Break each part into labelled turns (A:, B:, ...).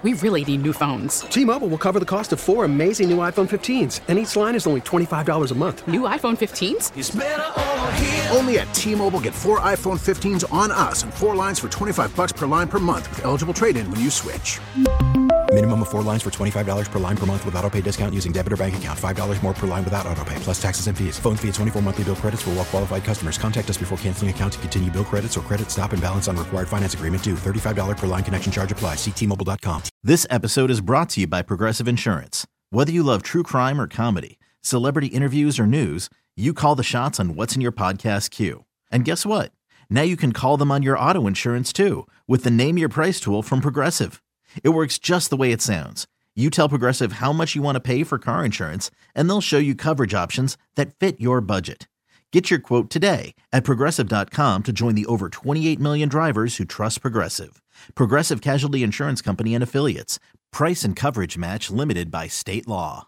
A: We really need new phones.
B: T-Mobile will cover the cost of 4 amazing new iPhone 15s, and each line is only $25 a month.
A: New iPhone 15s?
C: It's better over here.
D: Only at T-Mobile, get 4 iPhone 15s on us and 4 lines for $25 per line per month with eligible trade-in when you switch.
E: Minimum of 4 lines for $25 per line per month with autopay discount using debit or bank account. $5 more per line without autopay, plus taxes and fees. Phone fee at 24 monthly bill credits for well-qualified customers. Contact us before canceling account to continue bill credits or credit stop and balance on required finance agreement due. $35 per line connection charge applies. See T-Mobile.com.
F: This episode is brought to you by Progressive Insurance. Whether you love true crime or comedy, celebrity interviews or news, you call the shots on what's in your podcast queue. And guess what? Now you can call them on your auto insurance too with the Name Your Price tool from Progressive. It works just the way it sounds. You tell Progressive how much you want to pay for car insurance, and they'll show you coverage options that fit your budget. Get your quote today at Progressive.com to join the over 28 million drivers who trust Progressive. Progressive Casualty Insurance Company and Affiliates. Price and coverage match limited by state law.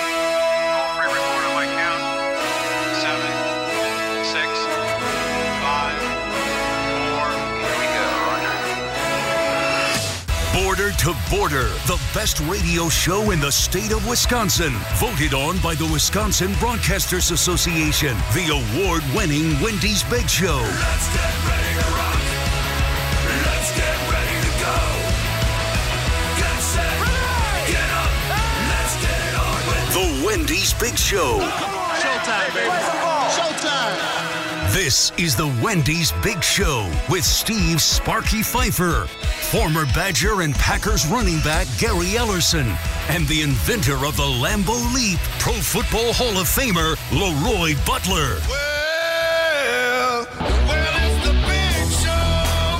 G: Border to Border, the best radio show in the state of Wisconsin. Voted on by the Wisconsin Broadcasters Association. The award-winning Wendy's Big Show.
C: Let's get ready to rock. Let's get ready to go. Get set. Get up. Let's get it on with
G: The Wendy's Big Show.
C: Showtime, baby. Showtime.
G: This is the Wendy's Big Show with Steve Sparky Pfeiffer, former Badger and Packers running back Gary Ellerson, and the inventor of the Lambeau Leap, Pro Football Hall of Famer Leroy Butler.
C: Well, it's the big show.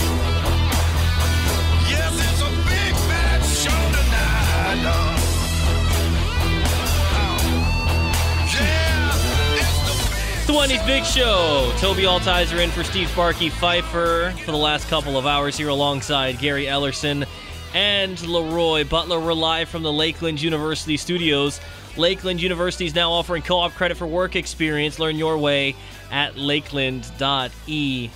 C: Yes, it's a big bad show tonight. Yeah, it's
H: The Wendy's Big Show. Toby Altizer in for Steve Sparky Pfeiffer for the last couple of hours here alongside Gary Ellerson and Leroy Butler. We're live from the Lakeland University studios. Lakeland University is now offering co-op credit for work experience. Learn your way at lakeland.edu.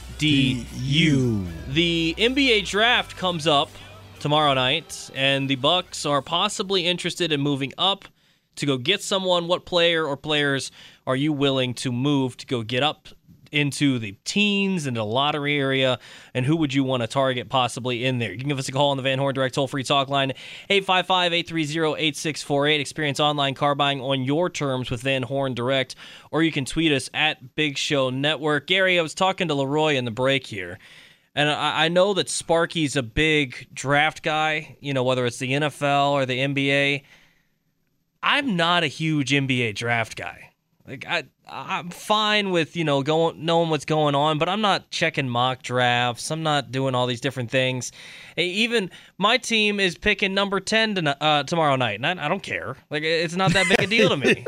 H: The NBA draft comes up tomorrow night, and the Bucks are possibly interested in moving up to go get someone. What player or players are you willing to move to go get up into the teens, into the lottery area, and who would you want to target possibly in there? You can give us a call on the Van Horn Direct toll-free talk line, 855-830-8648. Experience online car buying on your terms with Van Horn Direct, or you can tweet us at Big Show Network. Gary, I was talking to Leroy in the break here, and I know that Sparky's a big draft guy, you know, whether it's the NFL or the NBA. I'm not a huge NBA draft guy. Like I'm fine with, you know, knowing what's going on, but I'm not checking mock drafts. I'm not doing all these different things. Even my team is picking number 10 tomorrow night, and I don't care. Like, it's not that big a deal to me.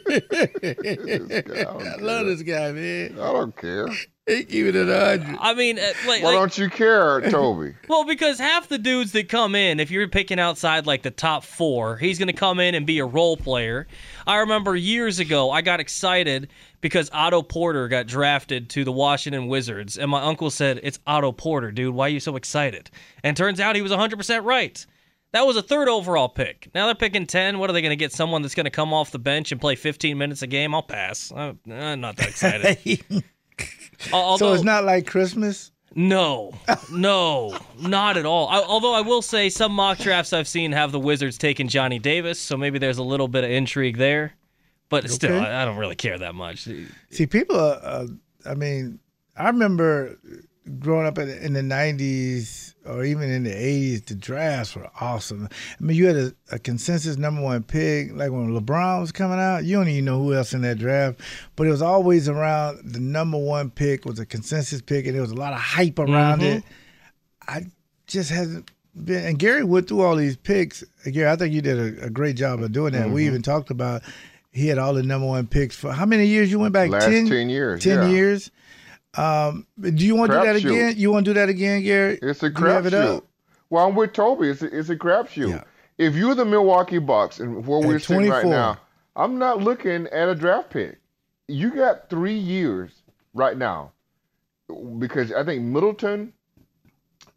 I: I love this guy, man.
J: I don't care.
I: He keep it at 100.
H: I mean,
J: why don't you care, Toby?
H: Well, because half the dudes that come in, if you're picking outside like the top 4, he's going to come in and be a role player. I remember years ago, I got excited because Otto Porter got drafted to the Washington Wizards, and my uncle said, "It's Otto Porter, dude. Why are you so excited?" And turns out he was 100% right. That was a 3rd overall pick. Now they're picking 10. What are they going to get? Someone that's going to come off the bench and play 15 minutes a game? I'll pass. I'm not that excited.
I: So it's not like Christmas?
H: No, not at all. Although I will say some mock drafts I've seen have the Wizards taking Johnny Davis, so maybe there's a little bit of intrigue there. But still, I don't really care that much.
I: See, people I mean, I remember growing up in the 90s or even in the 80s, the drafts were awesome. I mean, you had a consensus number 1 pick. Like when LeBron was coming out, you don't even know who else in that draft. But it was always around the number 1 pick was a consensus pick, and there was a lot of hype around it. I just hasn't been. And Gary went through all these picks. Gary, I think you did a great job of doing that. We even talked about he had all the number 1 picks for how many years you went back?
J: Last 10 years.
I: 10 years. Do you want to do that again? You want to do that again, Gary?
J: It's a crapshoot. Well, I'm with Toby. It's a crapshoot. Yeah. If you're the Milwaukee Bucks and where we're sitting right now, I'm not looking at a draft pick. You got 3 years right now because I think Middleton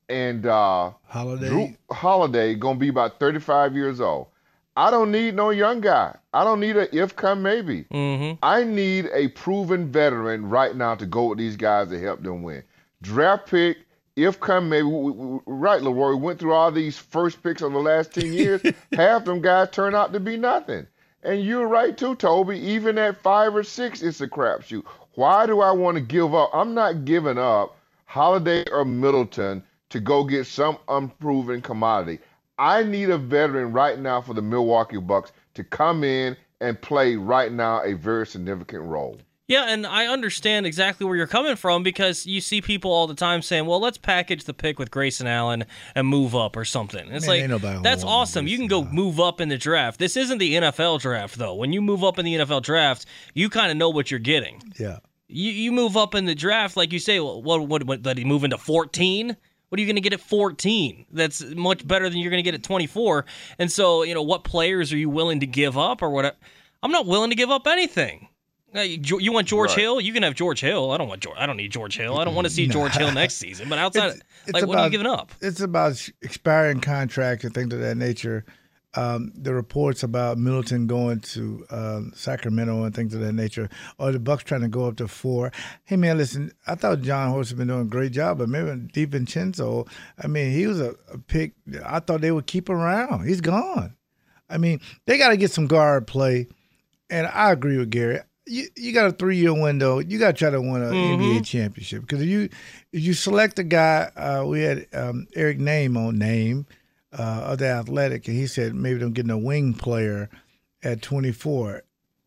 J: and
I: Holiday.
J: Drew Holiday going to be about 35 years old. I don't need no young guy. I don't need a if come maybe. I need a proven veteran right now to go with these guys to help them win. Draft pick, if come maybe. Right, Leroy, we went through all these first picks over the last 10 years. Half them guys turn out to be nothing. And you're right too, Toby. Even at 5 or 6, it's a crapshoot. Why do I want to give up? I'm not giving up Holiday or Middleton to go get some unproven commodity. I need a veteran right now for the Milwaukee Bucks to come in and play right now a very significant role.
H: Yeah, and I understand exactly where you're coming from because you see people all the time saying, well, let's package the pick with Grayson Allen and move up or something. It's like, that's awesome. You can go move up in the draft. This isn't the NFL draft, though. When you move up in the NFL draft, you kind of know what you're getting.
I: Yeah.
H: You move up in the draft, like you say, what did he move into 14? What are you going to get at 14? That's much better than you're going to get at 24. And so, what players are you willing to give up or what? I'm not willing to give up anything. You want George Hill? You can have George Hill. I don't need George Hill. I don't want to see George Hill next season. But outside, what are you giving up?
I: It's about expiring contracts and things of that nature. The reports about Middleton going to Sacramento and things of that nature, or the Bucks trying to go up to 4. Hey, man, listen, I thought John Horst has been doing a great job, but maybe DiVincenzo, he was a pick I thought they would keep around. He's gone. They got to get some guard play, and I agree with Gary. You got a 3-year window. You got to try to win an NBA championship because if you select a guy, we had Eric Name of the Athletic, and he said maybe they're getting a wing player at 24.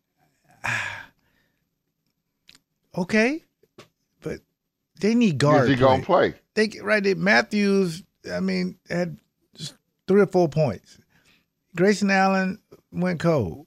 I: Okay, but they need guard.
J: Is he gonna play?
I: Matthews, had just 3 or 4 points. Grayson Allen went cold.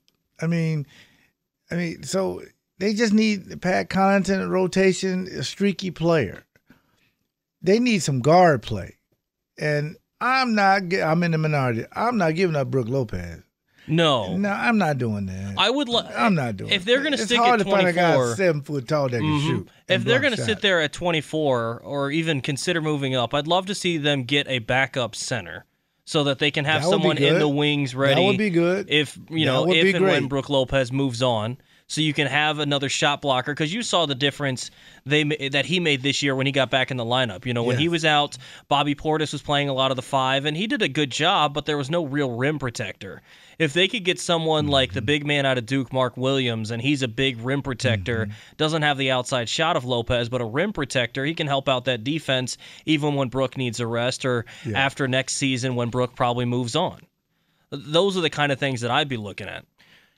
I: So they just need Pat Connaughton rotation, a streaky player. They need some guard play, and I'm in the minority. I'm not giving up Brook Lopez.
H: No,
I: I'm not doing that. I'm not doing.
H: If they're going to stick
I: hard
H: at
I: to find a guy
H: 24,
I: 7 foot tall that can shoot.
H: If they're going to sit there at 24 or even consider moving up, I'd love to see them get a backup center so that they can have someone in the wings ready.
I: That would be good.
H: If when Brook Lopez moves on. So you can have another shot blocker because you saw the difference that he made this year when he got back in the lineup. When he was out, Bobby Portis was playing a lot of the 5, and he did a good job, but there was no real rim protector. If they could get someone like the big man out of Duke, Mark Williams, and he's a big rim protector, doesn't have the outside shot of Lopez, but a rim protector, he can help out that defense even when Brook needs a rest or after next season when Brook probably moves on. Those are the kind of things that I'd be looking at.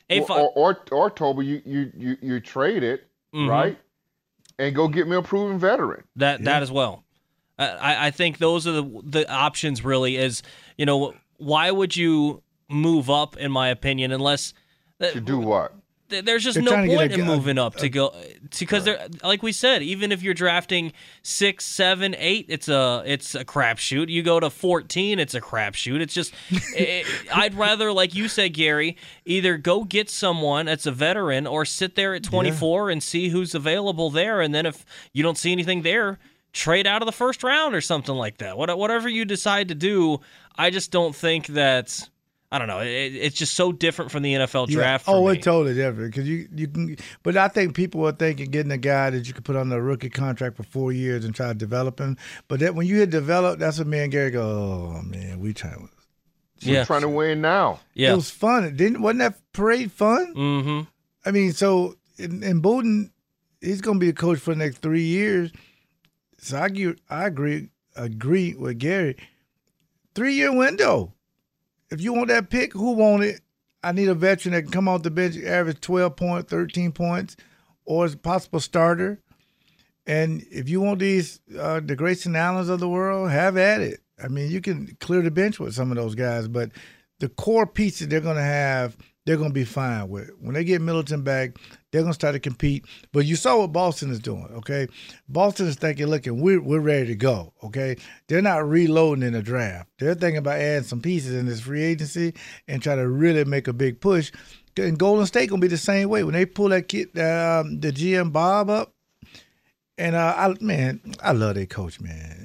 J: Or Toby, you trade it, right, and go get me a proven veteran.
H: That as well. I think those are the options. Really, is why would you move up? In my opinion, unless
J: to do what?
H: There's just no point in moving up to go because they're like we said. Even if you're drafting 6, 7, 8, it's a crapshoot. You go to 14, it's a crapshoot. It's just I'd rather, like you said, Gary, either go get someone that's a veteran or sit there at 24 and see who's available there, and then if you don't see anything there, trade out of the first round or something like that. Whatever you decide to do, I just don't think that. I don't know. It's just so different from the NFL draft.
I: It's totally different because you can. But I think people are thinking getting a guy that you could put on a rookie contract for 4 years and try to develop him. But when you hit develop, that's when me and Gary go, oh man, we're trying
J: to win now.
I: Yeah, it was fun. Wasn't that parade fun?
H: Mm-hmm.
I: So in Bowden, he's going to be a coach for the next 3 years. So I agree with Gary. 3-year window. If you want that pick, who want it? I need a veteran that can come off the bench, average 12 points, 13 points, or as a possible starter. And if you want these, the Grayson Allens of the world, have at it. You can clear the bench with some of those guys, but the core pieces they're going to have, they're going to be fine with. When they get Middleton back, they're going to start to compete. But you saw what Boston is doing, okay? Boston is thinking, look, we're ready to go, okay? They're not reloading in the draft. They're thinking about adding some pieces in this free agency and try to really make a big push. And Golden State going to be the same way. When they pull that kid, the GM Bob up, and I love their coach, man.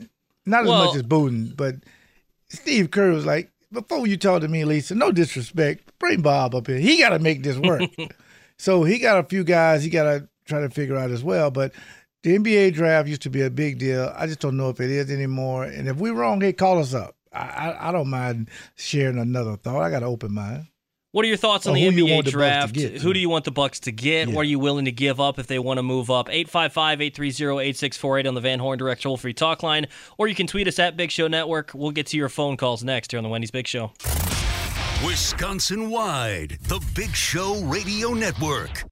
I: Not as much as Booten, but Steve Kerr was like, before you talk to me, Lisa, no disrespect, bring Bob up here. He got to make this work. So he got a few guys he got to try to figure out as well. But the NBA draft used to be a big deal. I just don't know if it is anymore. And if we're wrong, hey, call us up. I don't mind sharing another thought. I got an open mind.
H: What are your thoughts on the NBA draft? Who do you want the Bucks to get? Yeah. What are you willing to give up if they want to move up? 855-830-8648 on the Van Horn Direct toll-free talk line. Or you can tweet us at Big Show Network. We'll get to your phone calls next here on the Wendy's Big Show.
G: Wisconsin-wide, the Big Show Radio Network.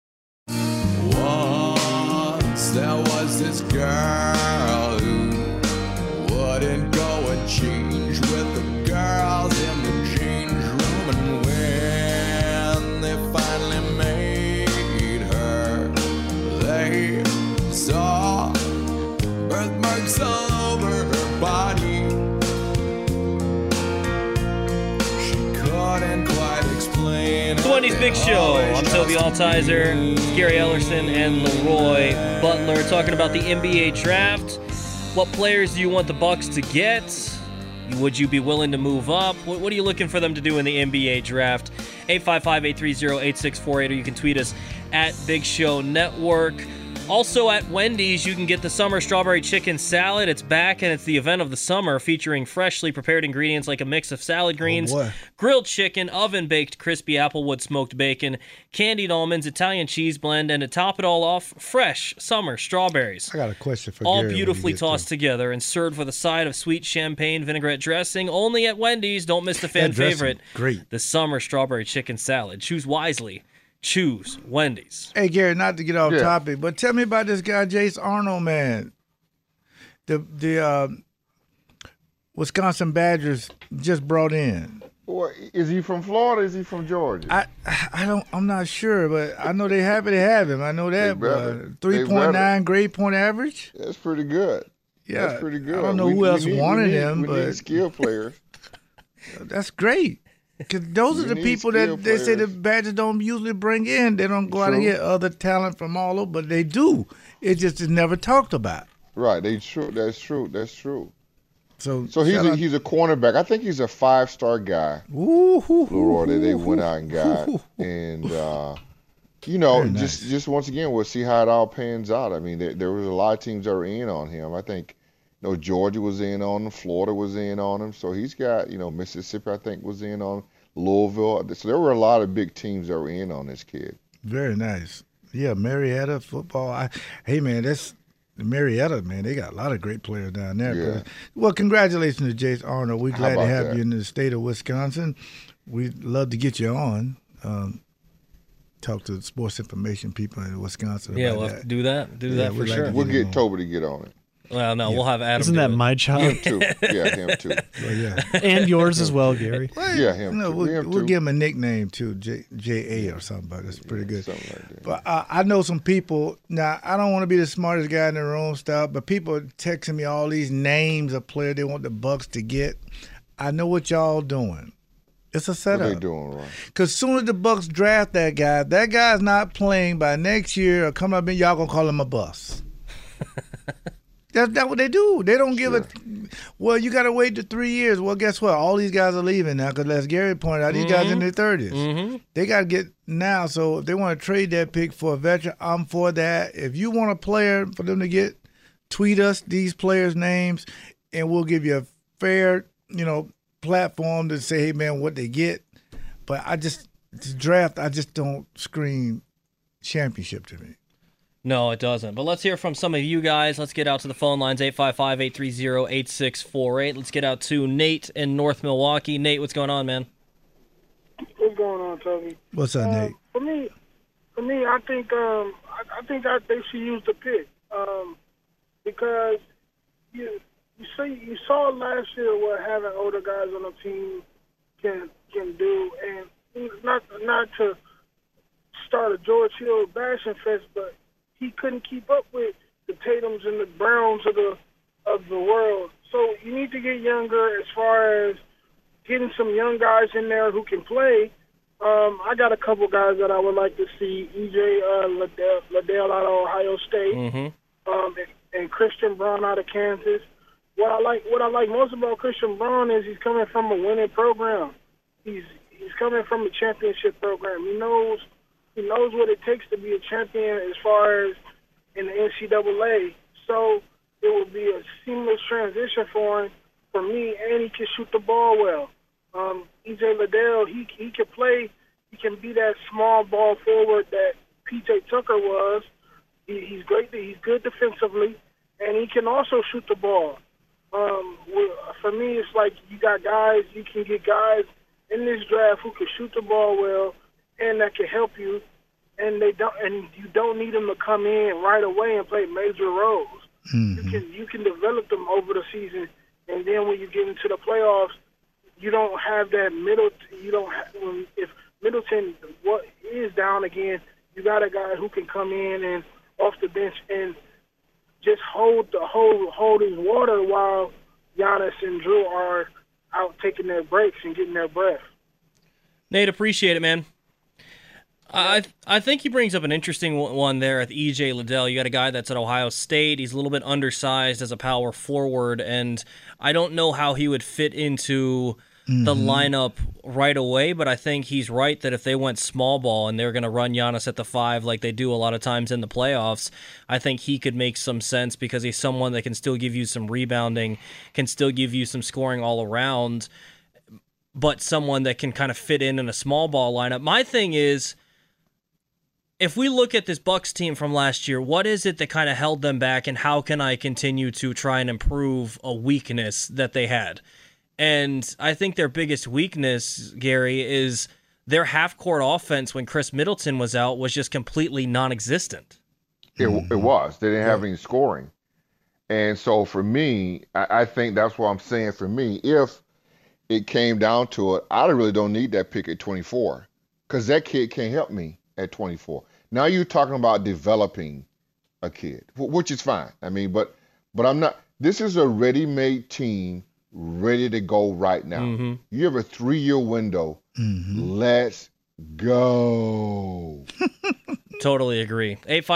C: Once there was this girl who wouldn't go and change with the girls in the change room, and when they finally made her, they saw birthmarks all over her body. She couldn't quite explain.
H: The Wendy's Big Show. I'm Toby Altizer, Gary Ellerson, and Leroy Butler talking about the NBA draft. What players do you want the Bucks to get? Would you be willing to move up? What are you looking for them to do in the NBA draft? 855-830-8648, or you can tweet us at Big Show Network. Also at Wendy's, you can get the summer strawberry chicken salad. It's back, and it's the event of the summer, featuring freshly prepared ingredients like a mix of salad greens, grilled chicken, oven-baked crispy applewood smoked bacon, candied almonds, Italian cheese blend, and to top it all off, fresh summer strawberries.
I: I got a question for
H: all
I: Gary
H: beautifully tossed together and served with a side of sweet champagne vinaigrette dressing. Only at Wendy's. Don't miss the fan favorite.
I: Great.
H: The summer strawberry chicken salad. Choose wisely. Choose Wendy's.
I: Hey, Gary, not to get off topic, but tell me about this guy, Jace Arnold, man. The Wisconsin Badgers just brought in.
J: Well, is he from Florida or is he from Georgia?
I: I'm not sure, but I know they're happy to have him. I know that. 3.9 grade point average.
J: That's pretty good.
I: Yeah.
J: That's pretty good.
I: I don't know who else wanted him, but
J: we need skill players.
I: That's great. Because those are the people that they say the Badgers don't usually bring in. They don't go out and get other talent from all over, but they do. It just is never talked about.
J: Right. That's true. That's true.
I: So
J: he's a cornerback. I think he's a 5-star guy. Leroy, that they went out and got. And, just once again, we'll see how it all pans out. I mean, there was a lot of teams that were in on him. I think, Georgia was in on him. Florida was in on him. So he's got, Mississippi, I think, was in on him. Louisville. So there were a lot of big teams that were in on this kid.
I: Very nice. Yeah, Marietta football. Hey, man, that's Marietta, man. They got a lot of great players down there.
J: Yeah.
I: Well, congratulations to Jace Arnold. We're glad to have you in the state of Wisconsin. We'd love to get you on. Talk to the sports information people in Wisconsin about
H: we'll have to do that. Do that for sure.
J: We'll get Toby to get on it.
H: Well, no, we'll have Adam.
K: Isn't that my job?
J: Him too. Yeah, him too.
I: Well, yeah.
K: And yours as well, Gary.
J: Yeah, him too.
I: We'll give him a nickname too, J.A. or something, but it's pretty good. Something like that. But I know some people, now I don't want to be the smartest guy in the room stuff, but people are texting me all these names of players they want the Bucks to get. I know what y'all doing. It's a setup.
J: What they doing, right?
I: Because as soon as the Bucks draft that guy's not playing by next year or coming up in, y'all going to call him a bust. That's what they do. They don't give it. Well, you got to wait to 3 years. Well, guess what? All these guys are leaving now because, as Gary pointed out, these guys in their 30s. Mm-hmm. They got to get now. So if they want to trade that pick for a veteran, I'm for that. If you want a player for them to get, tweet us these players' names, and we'll give you a fair, platform to say, hey, man, what they get. But this draft, I just don't scream championship to me.
H: No, it doesn't. But let's hear from some of you guys. Let's get out to the phone lines, 855-830-8648. Let's get out to Nate in North Milwaukee. Nate, what's going on, man?
L: What's going on, Toby?
I: What's up, Nate?
L: For me, I think they should use the pick because you saw last year what having older guys on the team can do, and not to start a George Hill bashing fest, but he couldn't keep up with the Tatums and the Browns of the world. So you need to get younger as far as getting some young guys in there who can play. I got a couple guys that I would like to see. E.J. Liddell out of Ohio State, and Christian Braun out of Kansas. what I like most about Christian Braun is he's coming from a winning program. He's coming from a championship program. He knows what it takes to be a champion as far as in the NCAA. So it will be a seamless transition for me, and he can shoot the ball well. E.J. Liddell, he can play. He can be that small ball forward that P.J. Tucker was. He's great. He's good defensively, and he can also shoot the ball. For me, it's like you can get guys in this draft who can shoot the ball well and that can help you, and you don't need them to come in right away and play major roles. Mm-hmm. You can develop them over the season, and then when you get into the playoffs, you don't have that middle. If Middleton is down again, you got a guy who can come in and off the bench and just hold his water while Giannis and Drew are out taking their breaks and getting their breath.
H: Nate, appreciate it, man. I think he brings up an interesting one there at E.J. Liddell. You got a guy that's at Ohio State. He's a little bit undersized as a power forward, and I don't know how he would fit into the lineup right away, but I think he's right that if they went small ball and they're going to run Giannis at the 5 like they do a lot of times in the playoffs, I think he could make some sense because he's someone that can still give you some rebounding, can still give you some scoring all around, but someone that can kind of fit in a small ball lineup. My thing is, if we look at this Bucks team from last year, what is it that kind of held them back, and how can I continue to try and improve a weakness that they had? And I think their biggest weakness, Gary, is their half-court offense when Chris Middleton was out was just completely non-existent.
J: It was. They didn't have any scoring. And so for me, I think that's what I'm saying. For me, if it came down to it, I really don't need that pick at 24 because that kid can't help me at 24. Now you're talking about developing a kid, which is fine. I mean, but I'm not. This is a ready-made team ready to go right now. Mm-hmm. You have a 3-year window. Mm-hmm. Let's go.
H: Totally agree.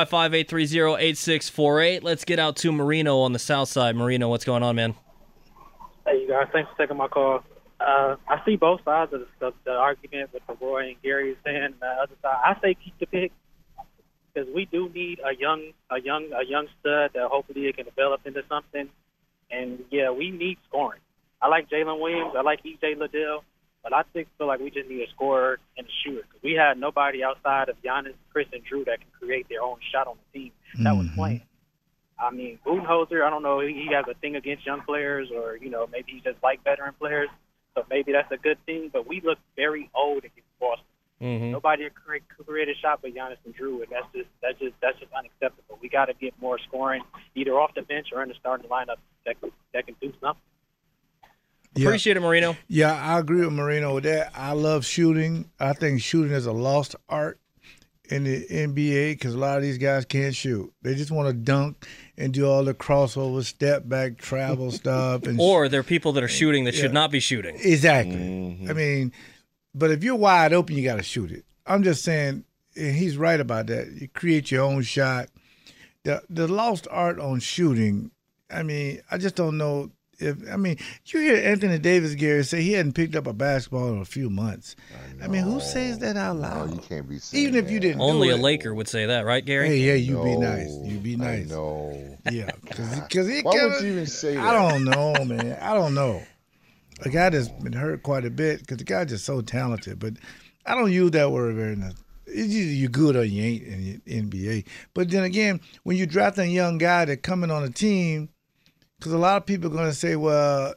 H: 855-830-8648. Let's get out to Marino on the south side. Marino, what's going on, man?
M: Hey, you guys. Thanks for taking my call. I see both sides of the argument with the Roy and Gary saying. And the other side, I say keep the pick because we do need a young stud that hopefully it can develop into something. And yeah, we need scoring. I like Jalen Williams. I like E.J. Liddell. But I feel like we just need a scorer and a shooter. Because we had nobody outside of Giannis, Chris, and Drew that can create their own shot on the team that was playing. I mean, Budenholzer, I don't know, he has a thing against young players or, maybe he just like veteran players. So maybe that's a good thing. But we look very old against Boston. Mm-hmm. Nobody could create a shot but Giannis and Drew, and that's just unacceptable. We got to get more scoring either off the bench or in the starting lineup that can do something.
I: Yeah.
H: Appreciate it, Marino.
I: Yeah, I agree with Marino with that. I love shooting. I think shooting is a lost art in the NBA because a lot of these guys can't shoot. They just want to dunk and do all the crossover, step back, travel stuff.
H: Or there are people that are shooting that should not be shooting.
I: Exactly. Mm-hmm. I mean, but if you're wide open, you got to shoot it. I'm just saying, and he's right about that. You create your own shot. The lost art on shooting, I mean, I just don't know. You hear Anthony Davis, Gary, say he hadn't picked up a basketball in a few months. I mean, who says that out loud?
J: No, you can't be saying
I: even if you didn't.
H: Only a Laker would say that, right, Gary?
I: Hey, yeah, you be nice. You be nice.
J: No.
I: Yeah, because he.
J: Why would you even say that?
I: I don't know, man. I don't know. A guy that's been hurt quite a bit because the guy's just so talented. But I don't use that word very much. It's either you're good or you ain't in the NBA. But then again, when you draft a young guy that coming on a team. Because a lot of people are going to say, well,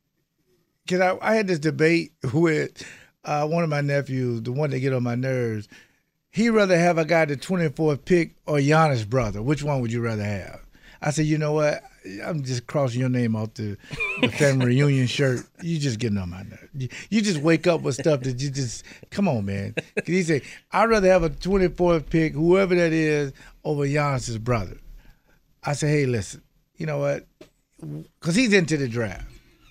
I: I had this debate with one of my nephews, the one that get on my nerves. He'd rather have a guy the 24th pick or Giannis' brother. Which one would you rather have? I said, you know what? I'm just crossing your name off the family reunion shirt. You just getting on my nerves. You just wake up with stuff that you just, come on, man. He said, I'd rather have a 24th pick, whoever that is, over Giannis' brother. I said, hey, listen, you know what? Because he's into the draft.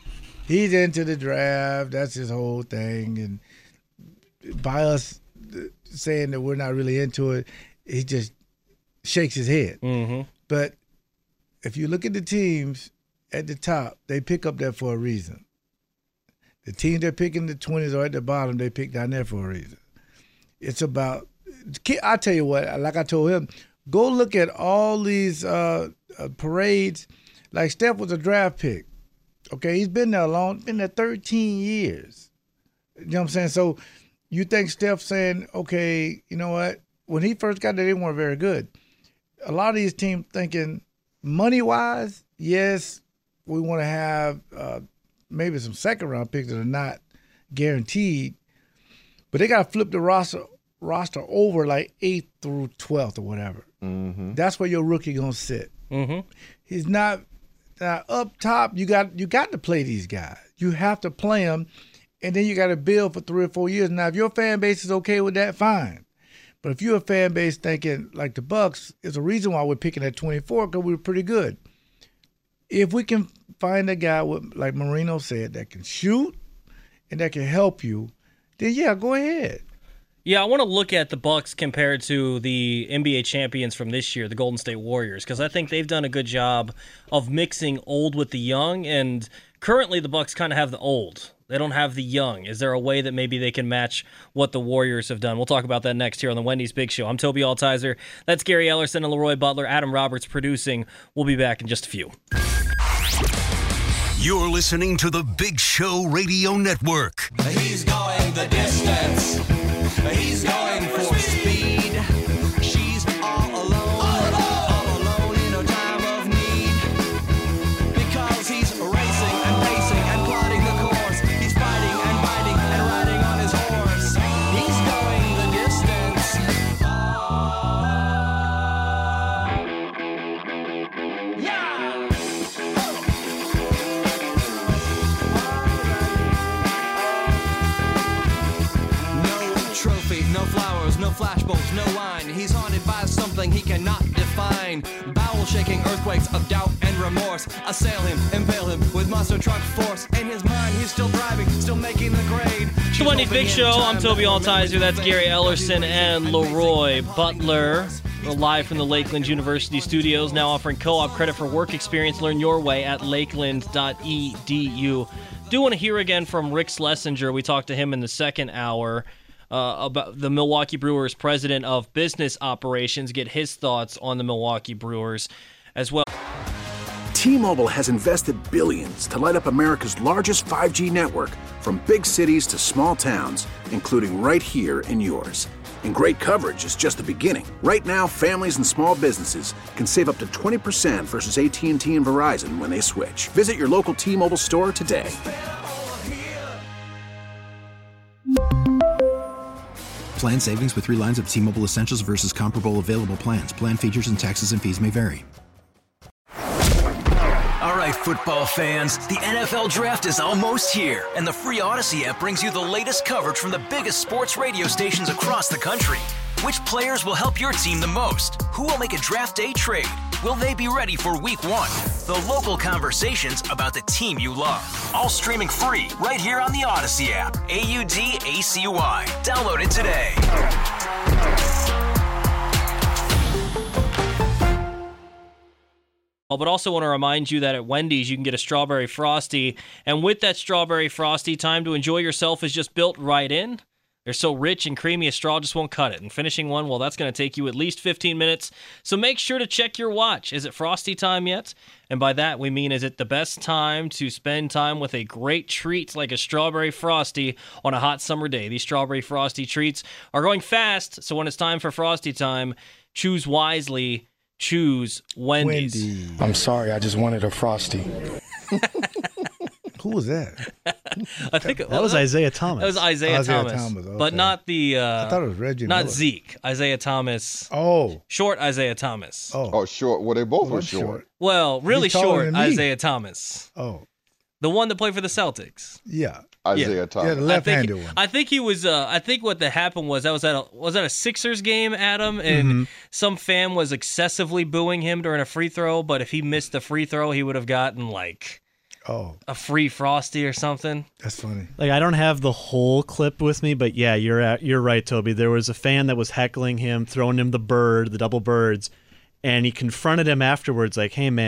I: That's his whole thing. And by us saying that we're not really into it, he just shakes his head. Mm-hmm. But if you look at the teams, at the top, they pick up there for a reason. The teams they're picking the 20s or at the bottom, they pick down there for a reason. It's about, I tell you what, like I told him, go look at all these parades. Like Steph was a draft pick. Okay, he's been there been there 13 years. You know what I'm saying? So you think Steph saying, okay, you know what? When he first got there, they weren't very good. A lot of these teams thinking money-wise, yes, we want to have maybe some second-round picks that are not guaranteed, but they got to flip the roster over like 8th through 12th or whatever.
J: Mm-hmm.
I: That's where your rookie going to sit.
H: Mm-hmm.
I: He's not up top. You got to play these guys. You have to play them, and then you got to build for 3 or 4 years. Now, if your fan base is okay with that, fine. But if you're a fan base thinking like the Bucks, there's a reason why we're picking at 24 because we were pretty good. If we can find a guy with, like Marino said, that can shoot and that can help you, then yeah, go ahead.
H: Yeah, I want to look at the Bucks compared to the NBA champions from this year, the Golden State Warriors, because I think they've done a good job of mixing old with the young, and currently the Bucks kind of have the old. They don't have the young. Is there a way that maybe they can match what the Warriors have done? We'll talk about that next here on the Wendy's Big Show. I'm Toby Altizer. That's Gary Ellerson and Leroy Butler. Adam Roberts producing. We'll be back in just a few.
G: You're listening to the Big Show Radio Network.
C: He's going the distance. He's going for speed. She's all alone in a time of need. Because he's racing and pacing and plotting the course. He's fighting and biting and riding on his horse. He's going the distance. Yeah! Trophy, no flowers, no flashbulbs, no wine. He's haunted by something he cannot define. Bowel-shaking earthquakes of doubt and remorse assail him, impale him with monster truck force. In his mind, he's still driving, still making the grade.
H: The Wendy's Big Show. I'm Toby Altizer. That's Gary Ellerson and Leroy Butler. We're live from the Lakeland University studios, now offering co-op credit for work experience. Learn your way at lakeland.edu. Do want to hear again from Rick Schlesinger. We talked to him in the second hour. About the Milwaukee Brewers president of business operations, get his thoughts on the Milwaukee Brewers as well.
D: T-Mobile has invested billions to light up America's largest 5G network, from big cities to small towns, including right here in yours. And great coverage is just the beginning. Right now, families and small businesses can save up to 20% versus AT&T and Verizon when they switch. Visit your local T-Mobile store today.
E: Plan savings with 3 lines of T-Mobile Essentials versus comparable available plans. Plan features and taxes and fees may vary.
N: All right, football fans, the NFL Draft is almost here, and the free Odyssey app brings you the latest coverage from the biggest sports radio stations across the country. Which players will help your team the most? Who will make a draft day trade? Will they be ready for week 1? The local conversations about the team you love. All streaming free right here on the Odyssey app. AUDACY. Download it today.
H: But also want to remind you that at Wendy's you can get a strawberry frosty, and with that strawberry frosty, time to enjoy yourself is just built right in. They're so rich and creamy, a straw just won't cut it. And finishing one, well, that's going to take you at least 15 minutes. So make sure to check your watch. Is it frosty time yet? And by that, we mean, is it the best time to spend time with a great treat like a strawberry frosty on a hot summer day? These strawberry frosty treats are going fast, so when it's time for frosty time, choose wisely. Choose Wendy's.
O: I'm sorry, I just wanted a Frosty.
I: Who was that?
H: I think
K: that was Isaiah Thomas.
H: That was Isaiah Thomas.
I: Okay.
H: But not the.
I: I thought it was Reggie
H: Not
I: Miller.
H: Zeke. Isaiah Thomas.
I: Oh.
H: Short Isaiah Thomas.
J: Oh, short. Well, they both were short.
H: Well, really
I: He's taller
H: short
I: than me.
H: Isaiah Thomas.
I: Oh.
H: The one that played for the Celtics.
I: Yeah.
J: Isaiah Thomas.
I: Yeah, the left-handed one.
H: I think he was. I think what happened was that a Sixers game, Adam, and some fan was excessively booing him during a free throw. But if he missed the free throw, he would have gotten a free Frosty or something.
I: That's funny.
K: Like, I don't have the whole clip with me, but yeah, you're right, Toby. There was a fan that was heckling him, throwing him the double birds, and he confronted him afterwards, like, "Hey man,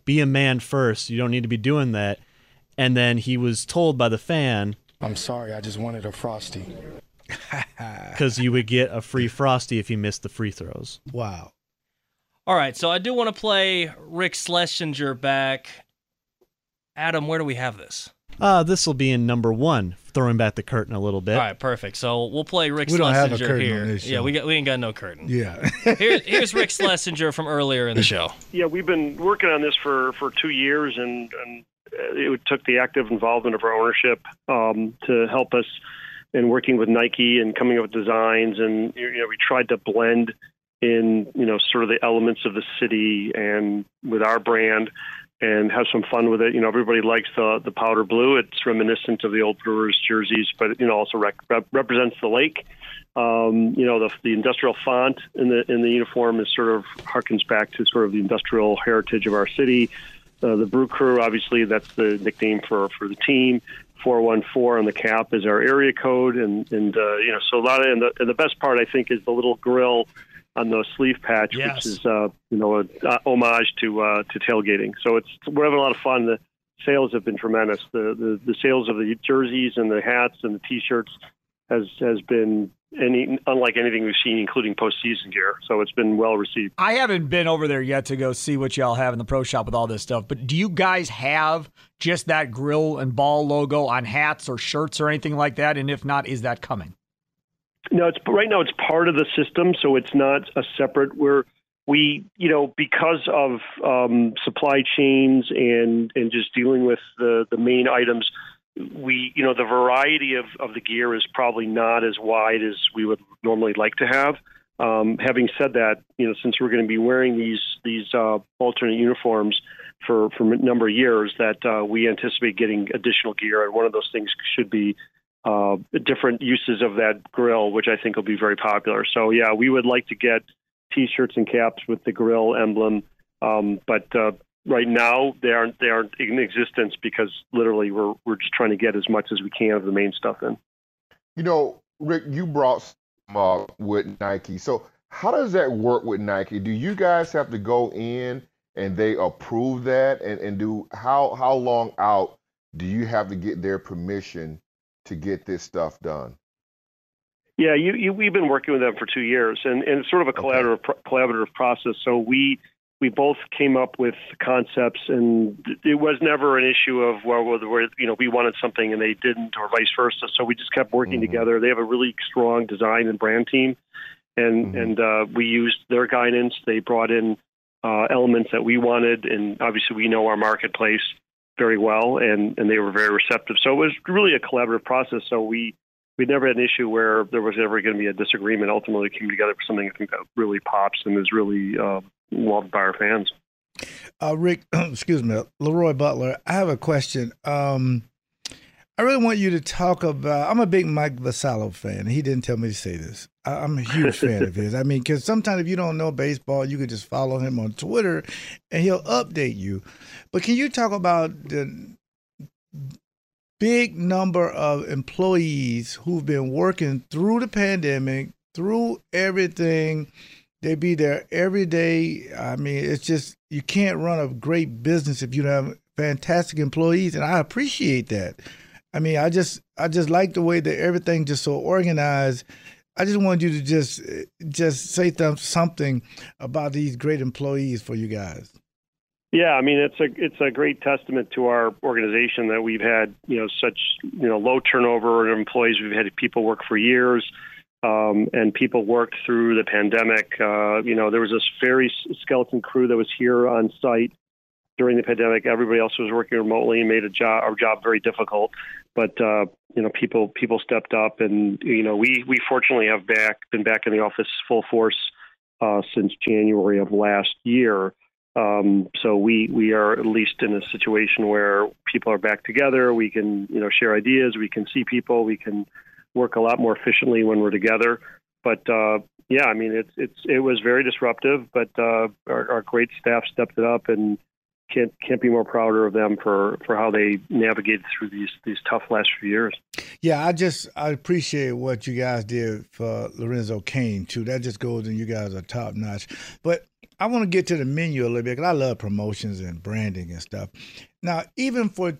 K: be a man first. You don't need to be doing that. And then he was told by the fan,
O: I'm sorry, I just wanted a Frosty.
K: Because you would get a free Frosty if you missed the free throws.
I: Wow.
H: All right, so I do want to play Rick Schlesinger back. Adam, where do we have this?
K: This will be in number 1, throwing back the curtain a little bit.
H: All right, perfect. So we'll play Rick
I: We don't
H: Schlesinger
I: have a curtain
H: here.
I: on this show.
H: Yeah, we ain't got no curtain.
I: Yeah.
H: Here's Rick Schlesinger from earlier in the show.
P: Yeah, we've been working on this for 2 years, and it took the active involvement of our ownership to help us in working with Nike and coming up with designs. And we tried to blend in sort of the elements of the city and with our brand, and have some fun with it. Everybody likes the powder blue. It's reminiscent of the old Brewers jerseys, but also represents the lake. The industrial font in the uniform is sort of harkens back to sort of the industrial heritage of our city. The Brew Crew, obviously, that's the nickname for the team. 414 on the cap is our area code, and so a lot of and the best part I think is the little grill on the sleeve patch,
H: yes,
P: which is an homage to tailgating. So we're having a lot of fun. The sales have been tremendous. The sales of the jerseys and the hats and the T-shirts has been unlike anything we've seen, including postseason gear. So it's been well received.
Q: I haven't been over there yet to go see what y'all have in the pro shop with all this stuff, but do you guys have just that grill and ball logo on hats or shirts or anything like that? And if not, is that coming?
P: No, right now it's part of the system, so it's not a separate. Because of supply chains and just dealing with the main items, the variety of the gear is probably not as wide as we would normally like to have. Having said that, since we're going to be wearing these alternate uniforms for a number of years, that we anticipate getting additional gear, and one of those things should be different uses of that grill, which I think will be very popular. So yeah, we would like to get T-shirts and caps with the grill emblem, but right now they aren't in existence because literally we're just trying to get as much as we can of the main stuff in.
J: Rick, you brought some up with Nike. So how does that work with Nike? Do you guys have to go in and they approve that, and do how long out do you have to get their permission to get this stuff done?
P: Yeah, we've been working with them for 2 years, and it's sort of a collaborative process. So we both came up with concepts, and it was never an issue of we wanted something and they didn't, or vice versa. So we just kept working together. They have a really strong design and brand team, and we used their guidance. They brought in elements that we wanted, and obviously we know our marketplace very well, and they were very receptive. So it was really a collaborative process. So we never had an issue where there was ever going to be a disagreement. Ultimately, we came together for something I think that really pops and is really loved by our fans.
I: Rick, excuse me, Leroy Butler, I have a question. I really want you to talk about, I'm a big Mike Vasallo fan. He didn't tell me to say this. I'm a huge fan of his. I mean, because sometimes if you don't know baseball, you could just follow him on Twitter and he'll update you. But can you talk about the big number of employees who've been working through the pandemic, through everything? They be there every day. I mean, it's just, you can't run a great business if you don't have fantastic employees, and I appreciate that. I mean, I just like the way that everything just so organized. I just wanted you to just say something about these great employees for you guys.
P: Yeah, I mean, it's a great testament to our organization that we've had such low turnover of employees. We've had people work for years, and people worked through the pandemic. There was this very skeleton crew that was here on site during the pandemic. Everybody else was working remotely and made our job very difficult. But people stepped up, and we fortunately have been back in the office full force since January of last year. So we are at least in a situation where people are back together. We can share ideas. We can see people. We can work a lot more efficiently when we're together. But yeah, I mean it was very disruptive. But our great staff stepped it up, and can't be more prouder of them for how they navigated through these tough last few years.
I: Yeah, I appreciate what you guys did for Lorenzo Cain too. That just goes, and you guys are top notch. But I want to get to the menu a little bit because I love promotions and branding and stuff. Now, even for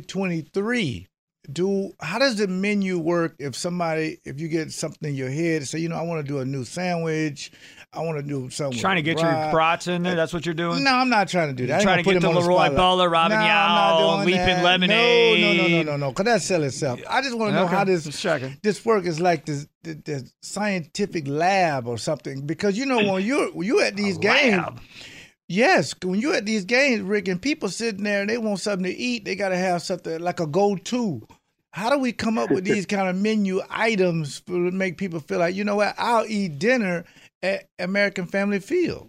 I: 2023, how does the menu work if you get something in your head, say, I want to do a new sandwich, I want to do something
Q: Trying to get your brats in there? That's what you're doing?
I: No, I'm not trying to do that.
Q: You're trying to get the Leroy Bowler, Robin Yao, Leaping Lemonade.
I: No, because that sells itself. I just want to know how this work is like the scientific lab or something. Because, when you're at these games, yes, when you're at these games, Rick, and people sitting there and they want something to eat, they got to have something like a go-to. How do we come up with these kind of menu items to make people feel like, I'll eat dinner at American Family Field?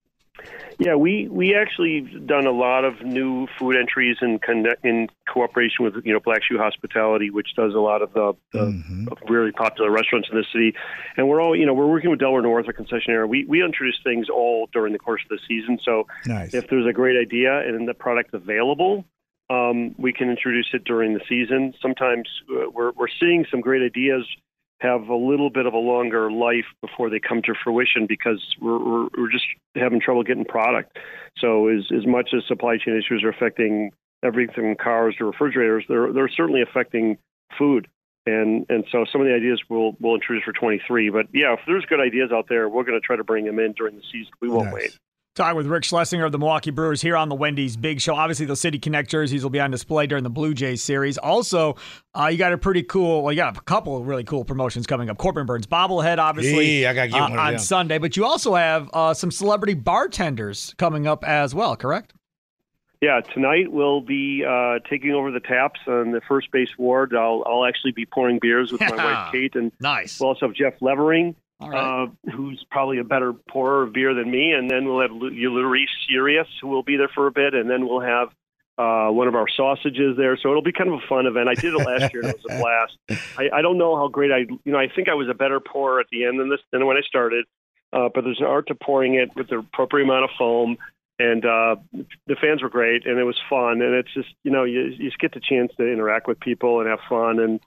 P: Yeah, we actually done a lot of new food entries in cooperation with Black Shoe Hospitality, which does a lot of the really popular restaurants in the city. And we're all we're working with Delaware North, a concessionaire. We introduce things all during the course of the season. So if there's a great idea and the product available, we can introduce it during the season. Sometimes we're seeing some great ideas have a little bit of a longer life before they come to fruition because we're just having trouble getting product. So as much as supply chain issues are affecting everything from cars to refrigerators, they're certainly affecting food. And so some of the ideas we'll introduce for 23. But yeah, if there's good ideas out there, we're going to try to bring them in during the season. We won't wait.
Q: Talking with Rick Schlesinger of the Milwaukee Brewers here on the Wendy's Big Show. Obviously, those City Connect jerseys will be on display during the Blue Jays series. Also, you got you got a couple of really cool promotions coming up. Corbin Burns bobblehead, obviously,
I: I gotta get one
Q: on Sunday. But you also have some celebrity bartenders coming up as well, correct?
P: Yeah, tonight we'll be taking over the taps on the first base ward. I'll actually be pouring beers with my wife, Kate. And
Q: nice.
P: We'll also have Jeff Levering.
Q: All right.
P: Who's probably a better pourer of beer than me, and then we'll have Luis Urias, who will be there for a bit, and then we'll have one of our sausages there. So it'll be kind of a fun event. I did it last year, and it was a blast. I don't know how great I think I was a better pourer at the end than when I started, but there's an art to pouring it with the appropriate amount of foam, and the fans were great, and it was fun, and it's just, you just get the chance to interact with people and have fun, and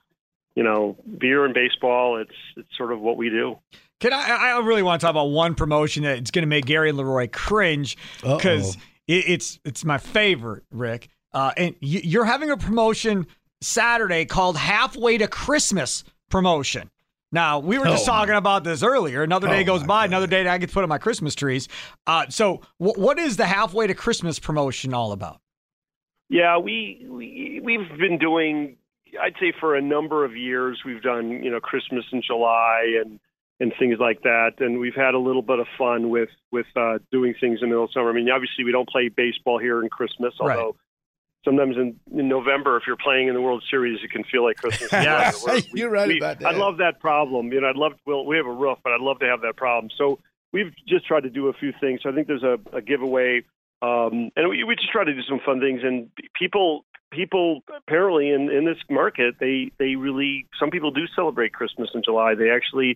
P: beer and baseball, it's sort of what we do.
Q: I really want to talk about one promotion that's going to make Gary and Leroy cringe because it's my favorite, Rick. And you're having a promotion Saturday called Halfway to Christmas promotion. Now, we were just talking about this earlier. Another day goes by, another day I get to put up my Christmas trees. So what is the Halfway to Christmas promotion all about?
P: Yeah, we've been doing, I'd say for a number of years, we've done, Christmas in July and things like that. And we've had a little bit of fun with doing things in the middle of summer. I mean, obviously we don't play baseball here in Christmas, although sometimes in November, if you're playing in the World Series, it can feel like Christmas.
I: Yes, you're right about that.
P: I love that problem. we have a roof, but I'd love to have that problem. So we've just tried to do a few things. So I think there's a giveaway. And we just try to do some fun things. And people apparently in this market, they really, some people do celebrate Christmas in July. They actually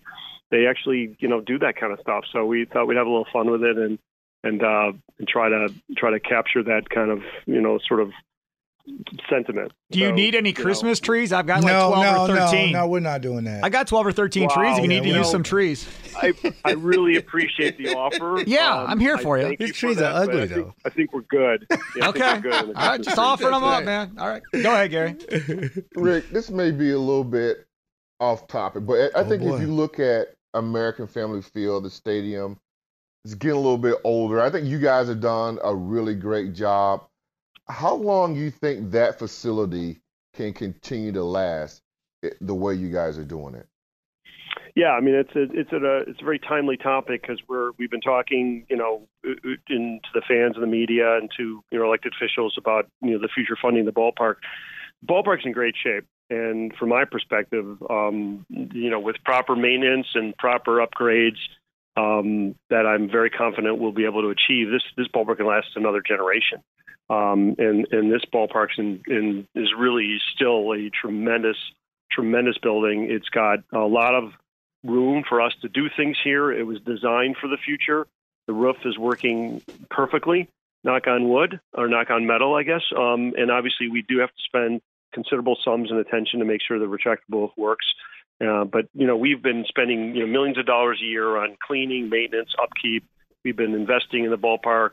P: do that kind of stuff. So we thought we'd have a little fun with it and try to capture that kind of, sort of sentiment.
Q: Do you need any Christmas trees? I've got 12 or 13.
I: No, we're not doing that.
Q: I got 12 or 13 trees if you need to use some trees.
P: I really appreciate the offer.
Q: Yeah, I'm here for you.
I: These trees are ugly, though.
P: I think we're good. Yeah,
Q: okay. All right, just offering them up, man. All right. Go ahead, Gary.
J: Rick, this may be a little bit off topic, but I think if you look at American Family Field, the stadium, it's getting a little bit older. I think you guys have done a really great job. How long do you think that facility can continue to last the way you guys are doing it?
P: Yeah, I mean it's a very timely topic because we've been talking, to the fans and the media and to elected officials about the future funding of the ballpark. The ballpark's in great shape, and from my perspective, with proper maintenance and proper upgrades, that I'm very confident we'll be able to achieve. This ballpark can last another generation. And this ballpark is really still a tremendous building. It's got a lot of room for us to do things here. It was designed for the future. The roof is working perfectly, knock on wood or knock on metal, I guess. And obviously we do have to spend considerable sums and attention to make sure the retractable roof works. But we've been spending millions of dollars a year on cleaning, maintenance, upkeep. We've been investing in the ballpark.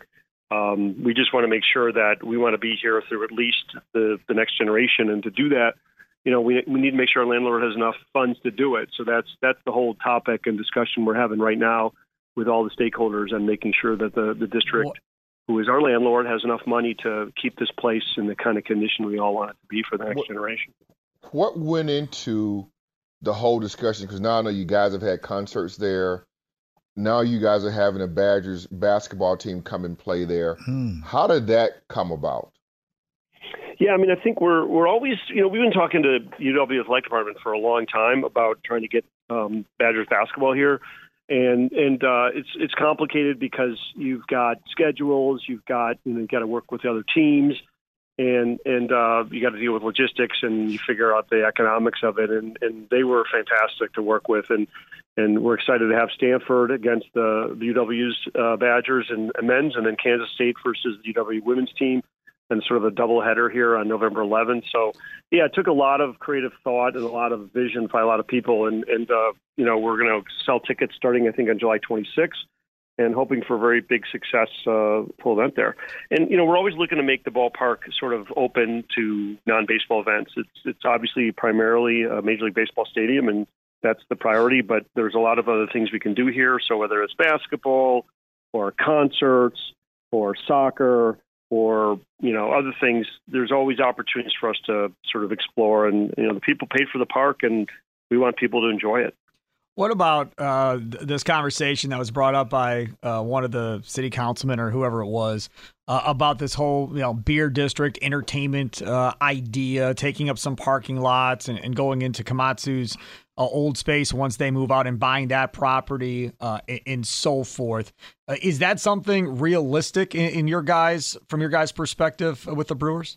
P: We just want to make sure that we want to be here through at least the next generation. And to do that, we need to make sure our landlord has enough funds to do it. So that's the whole topic and discussion we're having right now with all the stakeholders and making sure that the district, who is our landlord, has enough money to keep this place in the kind of condition we all want it to be for the next generation.
J: What went into the whole discussion? Because now I know you guys have had concerts there. Now you guys are having a Badgers basketball team come and play there. How did that come about?
P: Yeah, I mean, I think we're always, we've been talking to UW Athletic Department for a long time about trying to get Badgers basketball here. And it's complicated because you've got schedules, you've got to work with the other teams, and you got to deal with logistics, and you figure out the economics of it. And they were fantastic to work with, and we're excited to have Stanford against the UW's Badgers and men's, and then Kansas State versus the UW women's team, and sort of a doubleheader here on November 11th. So, yeah, it took a lot of creative thought and a lot of vision by a lot of people. And we're going to sell tickets starting, I think, on July 26th and hoping for a very big success full event there. And, we're always looking to make the ballpark sort of open to non-baseball events. It's obviously primarily a Major League Baseball stadium, and that's the priority, but there's a lot of other things we can do here. So whether it's basketball or concerts or soccer or, other things, there's always opportunities for us to sort of explore. And, the people paid for the park, and we want people to enjoy it.
Q: What about this conversation that was brought up by one of the city councilmen or whoever it was about this whole, beer district entertainment idea, taking up some parking lots and going into Komatsu's old space once they move out and buying that property and so forth. Is that something realistic from your guys' perspective with the Brewers?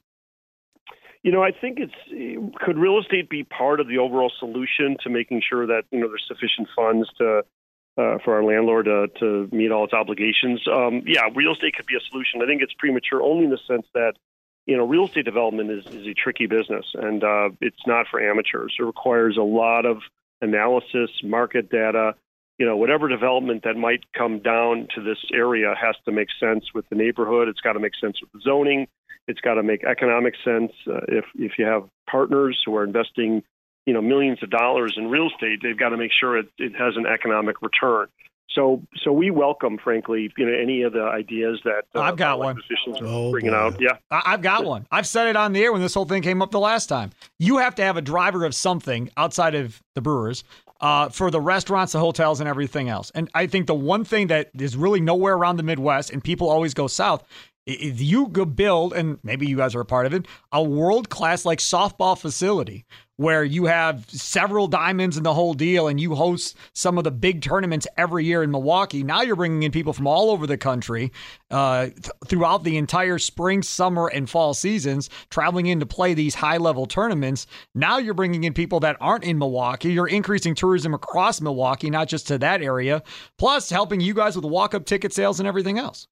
P: I think could real estate be part of the overall solution to making sure that, there's sufficient funds for our landlord to meet all its obligations? Yeah, real estate could be a solution. I think it's premature only in the sense that, real estate development is a tricky business, and it's not for amateurs. It requires a lot of analysis, market data. Whatever development that might come down to this area has to make sense with the neighborhood. It's got to make sense with the zoning. It's got to make economic sense. If you have partners who are investing, millions of dollars in real estate, they've got to make sure it has an economic return. So we welcome, frankly, any of the ideas that
Q: I've got one.
P: Bringing out. Yeah,
Q: I've got one. I've said it on the air when this whole thing came up the last time. You have to have a driver of something outside of the Brewers for the restaurants, the hotels, and everything else. And I think the one thing that is really nowhere around the Midwest, and people always go south, if you go build, and maybe you guys are a part of it, a world-class like softball facility where you have several diamonds in the whole deal and you host some of the big tournaments every year in Milwaukee. Now you're bringing in people from all over the country throughout the entire spring, summer, and fall seasons, traveling in to play these high-level tournaments. Now you're bringing in people that aren't in Milwaukee. You're increasing tourism across Milwaukee, not just to that area, plus helping you guys with walk-up ticket sales and everything else.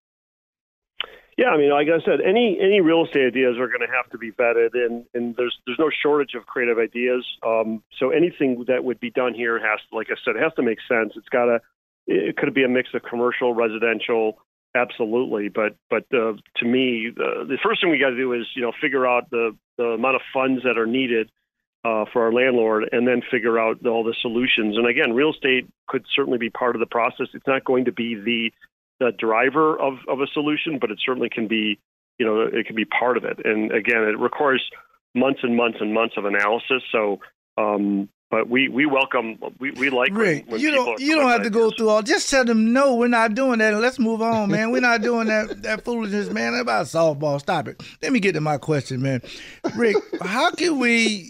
P: Yeah, I mean, like I said, any real estate ideas are going to have to be vetted, and there's no shortage of creative ideas. So anything that would be done here has to, like I said, it has to make sense. It could be a mix of commercial, residential, absolutely. But to me, the first thing we got to do is figure out the amount of funds that are needed for our landlord, and then figure out all the solutions. And again, real estate could certainly be part of the process. It's not going to be the driver of a solution, but it certainly can be, it can be part of it. And again, it requires months and months and months of analysis. So, but we welcome, we like
I: Rick,
P: when
I: you don't have to go through all. Just tell them no, we're not doing that. And let's move on, man. We're not doing that foolishness, man. That's about softball. Stop it. Let me get to my question, man. Rick, how can we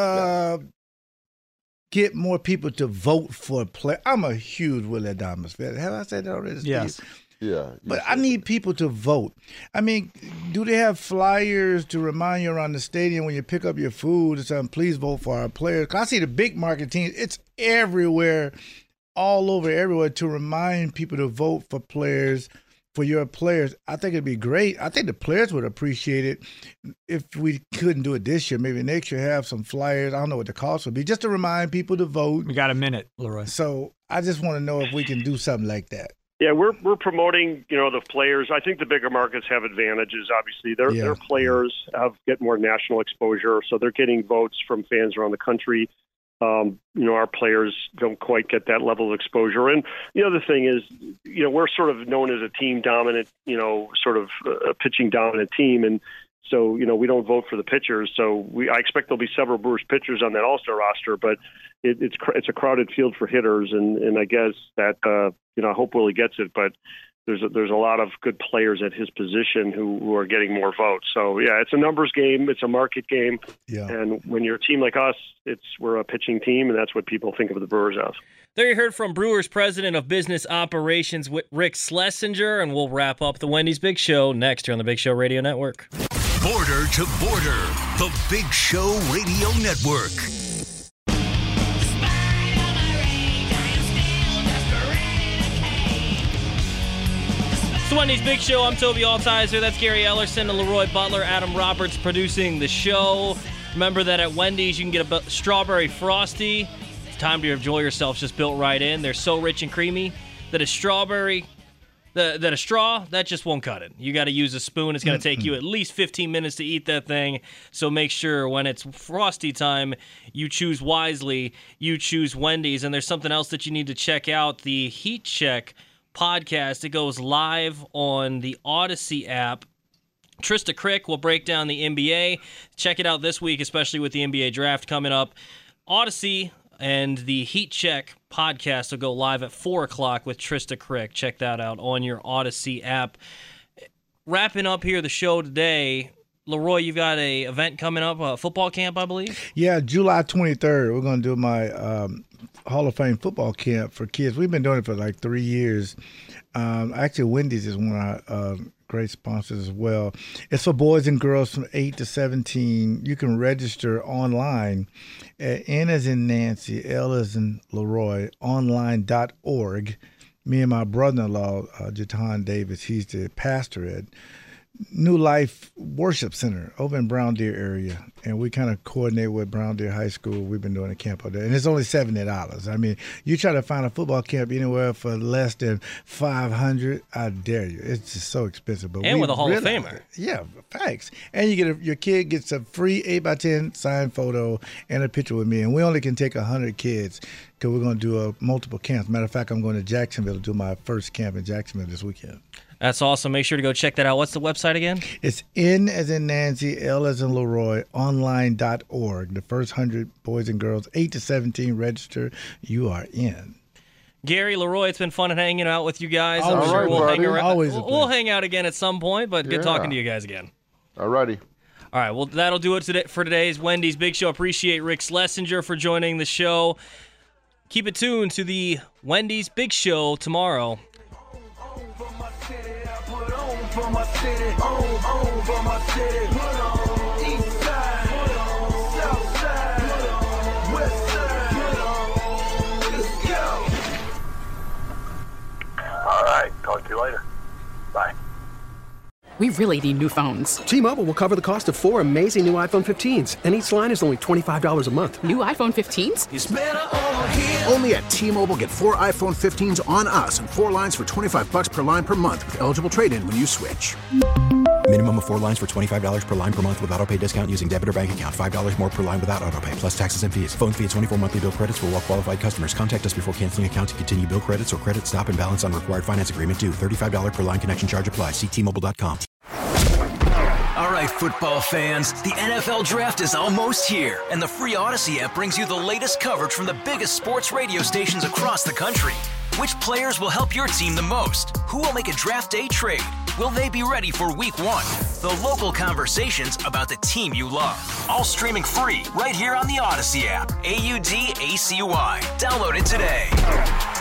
I: get more people to vote for a player? I'm a huge Willie Adames fan. Have I said that already, Steve?
Q: Yes.
J: Yeah.
I: But I need people to vote. I mean, do they have flyers to remind you around the stadium when you pick up your food or something, please vote for our players? 'Cause I see the big market teams. It's everywhere, all over everywhere, to remind people to vote for players, for your players. I think it'd be great. I think the players would appreciate it if we couldn't do it this year. Maybe next year have some flyers. I don't know what the cost would be, just to remind people to vote.
Q: We got a minute, Leroy.
I: So I just want to know if we can do something like that.
P: Yeah, we're promoting, the players. I think the bigger markets have advantages. Obviously, their players get more national exposure, so they're getting votes from fans around the country. Our players don't quite get that level of exposure. And the other thing is, we're sort of known as a team dominant, sort of a pitching dominant team, and so we don't vote for the pitchers. So I expect there'll be several Brewers pitchers on that All-Star roster, but it's a crowded field for hitters, and I guess that I hope Willie gets it, but there's a lot of good players at his position who are getting more votes. So yeah, it's a numbers game, it's a market game, and when you're a team like us, we're a pitching team, and that's what people think of the Brewers as.
H: There you heard from Brewers President of Business Operations, Rick Schlesinger, and we'll wrap up the Wendy's Big Show next here on the Big Show Radio Network.
G: Border to Border, the Big Show Radio Network.
H: It's the Wendy's Big Show. I'm Toby Altizer. That's Gary Ellerson and Leroy Butler. Adam Roberts producing the show. Remember that at Wendy's you can get a strawberry Frosty. It's time to enjoy yourself. Just built right in. They're so rich and creamy that a straw, that just won't cut it. You got to use a spoon. It's going to take you at least 15 minutes to eat that thing. So make sure when it's Frosty time, you choose wisely. You choose Wendy's. And there's something else that you need to check out, the Heat Check podcast. It goes live on the Odyssey app. Trista Crick will break down the NBA. Check it out this week, especially with the NBA draft coming up. Odyssey and the Heat Check podcast will go live at 4 o'clock with Trista Crick. Check that out on your Odyssey app. Wrapping up here the show today, Leroy, you've got a event coming up, a football camp, I believe?
I: Yeah, July 23rd. We're going to do my Hall of Fame football camp for kids. We've been doing it for like 3 years. Actually, Wendy's is one of our great sponsors as well. It's for boys and girls from 8 to 17. You can register online at N as in Nancy, L as in Leroy, online.org. Me and my brother-in-law, Jatan Davis, he's the pastor at New Life Worship Center over in Brown Deer area, and we kind of coordinate with Brown Deer High School. We've been doing a camp out there, and it's only $70. I mean, you try to find a football camp anywhere for less than $500, I dare you. It's just so expensive. But
H: and with a Hall of Famer.
I: Yeah, thanks. And you get your kid gets a free 8x10 signed photo and a picture with me, and we only can take 100 kids because we're going to do multiple camps. Matter of fact, I'm going to Jacksonville to do my first camp in Jacksonville this weekend.
H: That's awesome. Make sure to go check that out. What's the website again?
I: It's N as in Nancy, L as in Leroy, online.org. The first 100 boys and girls, 8 to 17 register. You are in.
H: Gary, Leroy, it's been fun hanging out with you guys.
J: I'm sure
H: we'll hang around.
I: We'll
H: hang out again at some point, but good talking to you guys again.
J: All righty.
H: All right, well, that'll do it for today's Wendy's Big Show. Appreciate Rick Schlesinger for joining the show. Keep it tuned to the Wendy's Big Show tomorrow.
C: For my city, for my city, put on east side, put on south side, put on west side, let's go.
R: All right, talk to you later. Bye.
A: We really need new phones.
B: T-Mobile will cover the cost of 4 amazing new iPhone 15s, and each line is only $25 a month.
A: New iPhone 15s?
C: It's better over here.
D: Only at T-Mobile, get 4 iPhone 15s on us and 4 lines for $25 per line per month with eligible trade-in when you switch.
E: Minimum of 4 lines for $25 per line per month with autopay discount using debit or bank account. $5 more per line without autopay, plus taxes and fees. Phone fee at 24 monthly bill credits for well-qualified customers. Contact us before canceling account to continue bill credits or credit stop and balance on required finance agreement due. $35 per line connection charge applies. See T-Mobile.com.
N: All right, football fans, the NFL Draft is almost here, and the free Odyssey app brings you the latest coverage from the biggest sports radio stations across the country. Which players will help your team the most? Who will make a draft day trade? Will they be ready for Week 1? The local conversations about the team you love. All streaming free right here on the Odyssey app. AUDACY. Download it today.